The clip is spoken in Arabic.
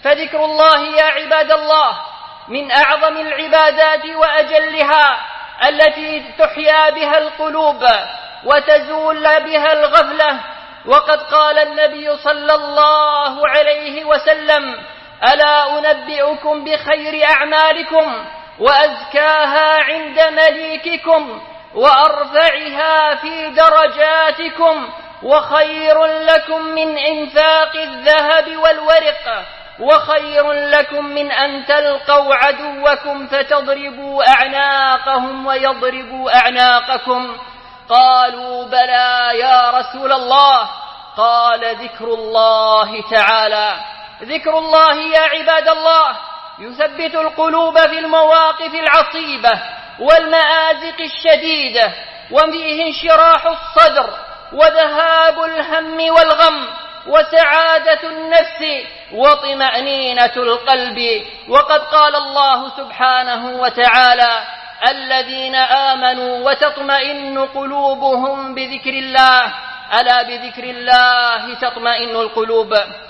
فذكر الله يا عباد الله من أعظم العبادات وأجلها، التي تحيا بها القلوب وتزول بها الغفلة. وقد قال النبي صلى الله عليه وسلم: ألا أنبئكم بخير أعمالكم وأزكاها عند مليككم وأرفعها في درجاتكم وخير لكم من إنفاق الذهب والورق وخير لكم من أن تلقوا عدوكم فتضربوا أعناقهم ويضربوا أعناقكم. قالوا: بلى يا رسول الله. قال: ذكر الله تعالى. ذكر الله يا عباد الله يثبت القلوب في المواقف العصيبة والمآزق الشديدة، وفيه انشراح الصدر وذهاب الهم والغم وسعادة النفس وطمأنينة القلب. وقد قال الله سبحانه وتعالى: الذين آمنوا وتطمئن قلوبهم بذكر الله، ألا بذكر الله تطمئن القلوب.